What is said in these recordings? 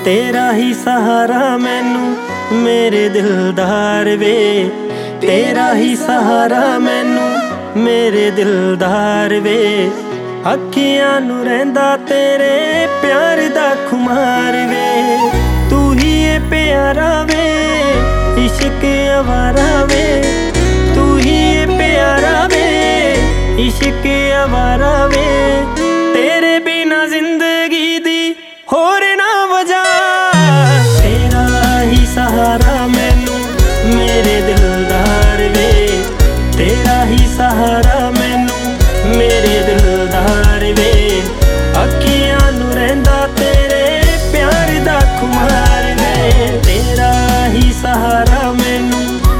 तेरा ही सहारा मैनू मेरे दिलदार वे, तेरा ही सहारा मैनू मेरे दिलदार वे। अखियां नू रहिंदा तेरे प्यार दा खुमार वे, तू ही है प्यारा वे इश्क आवारा वे, तू ही है प्यारा वे इश्क आवारा वे। तेरे बिना जिंदगी दी होर ना वजह, तेरा ही सहारा मैनू मेरे दिलदार वे, तेरा ही सहारा मैनू मेरे दिलदार वे। अखियां नू रहिंदा तेरे प्यार दा खुमार वे, तेरा ही सहारा मैनू।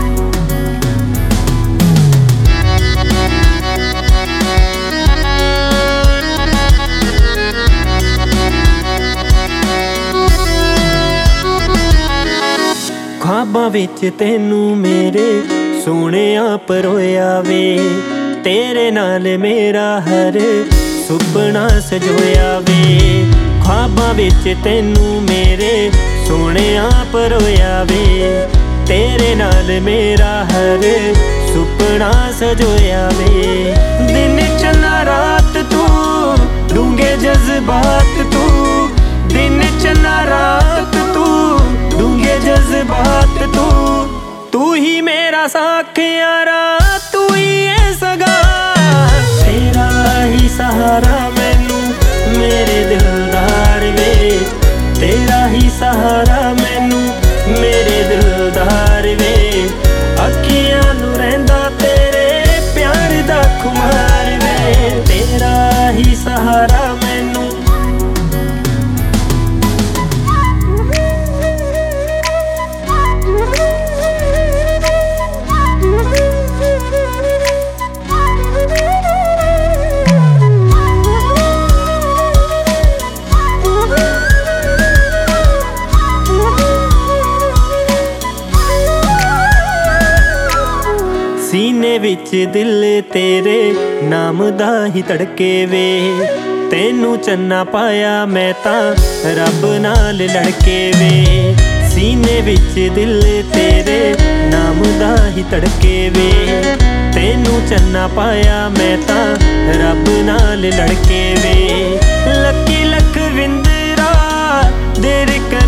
ख्वाबां विच तैनू मेरे सोहणिया परोया वे, तेरे नाल मेरा हर सुपना सजोया वे। ख्वाबां विच तैनू मेरे सोहणिया परोया वे, तेरे नाल मेरा हर सुपना सजोया वे। दिन चला रात तू डूंगे जज्बात तू, दिन चला रात तू डूंगे जज्बात तू। तू ही मेरा साखियारा तू ही है सगा, तेरा ही सहारा मैनू मेरे दिलदार वे, तेरा ही सहारा मैनू मेरे दिलदार वे। अखियां नू रहिंदा तेरे प्यार दा खुमार वे, तेरा ही सहारा मैनू। सीने विच दिल तेरे नाम दा ही धड़के वे, तैनू चन्ना पाया मैं तां रब नाल लड़के वे। सीने विच दिल तेरे नाम दा ही धड़के वे, तैनू चन्ना पाया मैं तां रब नाल लड़के वे। लकी लख विंदरा देर